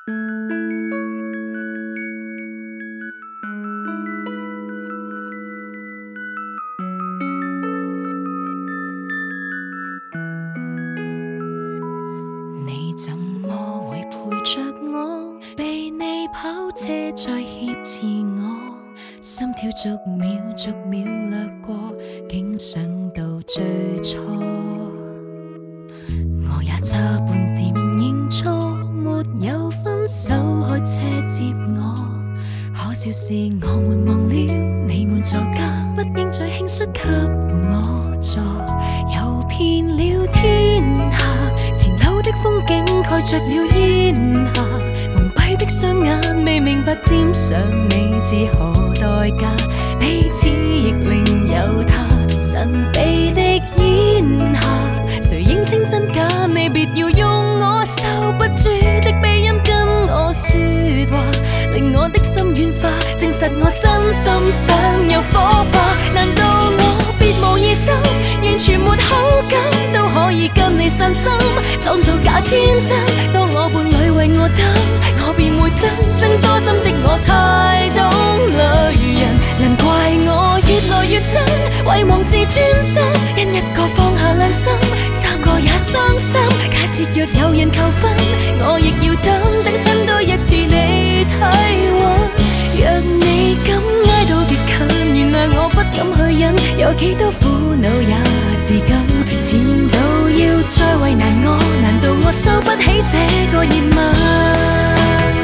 你怎么会陪着我？被你跑车再挟持我，心跳逐秒逐秒掠过，竟想到最初。我也差半点认错，没有分手开车接我。可笑是我们忘了你们座驾，不应再轻率给我坐。游遍了天下，前路的风景盖着了烟霞，蒙蔽的双眼未明白沾上你是何代价，彼此亦另有他。神秘的煙霞，誰認清真假？你別要用我收不住的鼻音跟我說話，令我的心軟化，證實我真心想有火花。難道我別無異心，完全沒好感，都可以跟你散心，創造假天真？當我伴侶為我等，我便會憎多心的我太懂女人，難怪我越來越真，遺忘自尊心，因一個放下良心，三個也傷心。假設若有人求婚，我亦要等親多一次你體溫。若你敢挨到極近，原諒我不敢去忍，有幾多苦惱也自禁。前度要再為難我，難道我收不起這個熱吻？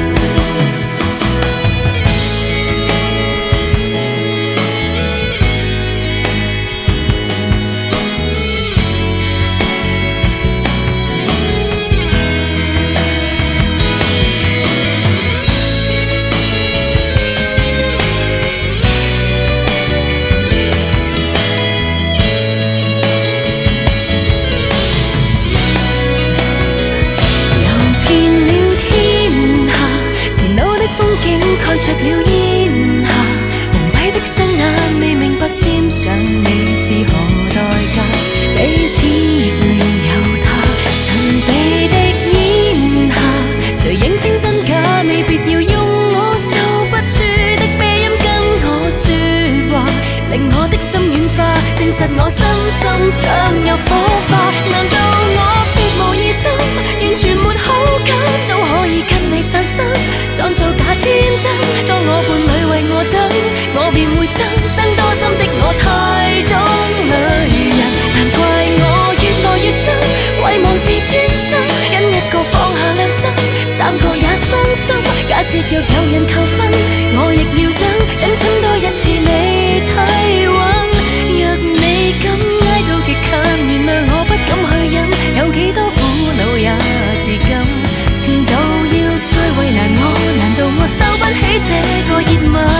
蓋着了煙霞，蒙蔽的雙眼未明白沾上你是何代價，彼此亦另有他。神秘的煙霞，誰認清真假？你別要用我收不住的鼻音跟我說話，令我的心軟化，證實我真心想有火花。難道我別無異心，完全沒好感，都可以跟你散心，創造假天真？當我伴侶為我等，我便會憎多心的我太懂女人，難怪我越來越真，遺忘自尊心，因一個放下良心，三個也傷心。假設若有人求婚，我亦要等親多一次你體溫。若你敢挨到極近，原諒我不敢去忍，有幾多苦惱也自禁。前度要再為難我，難道我收不起這個熱吻？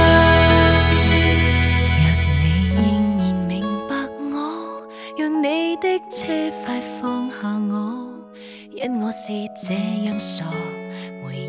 若你仍然明白我，讓你的車快放下我，因我是這樣傻，回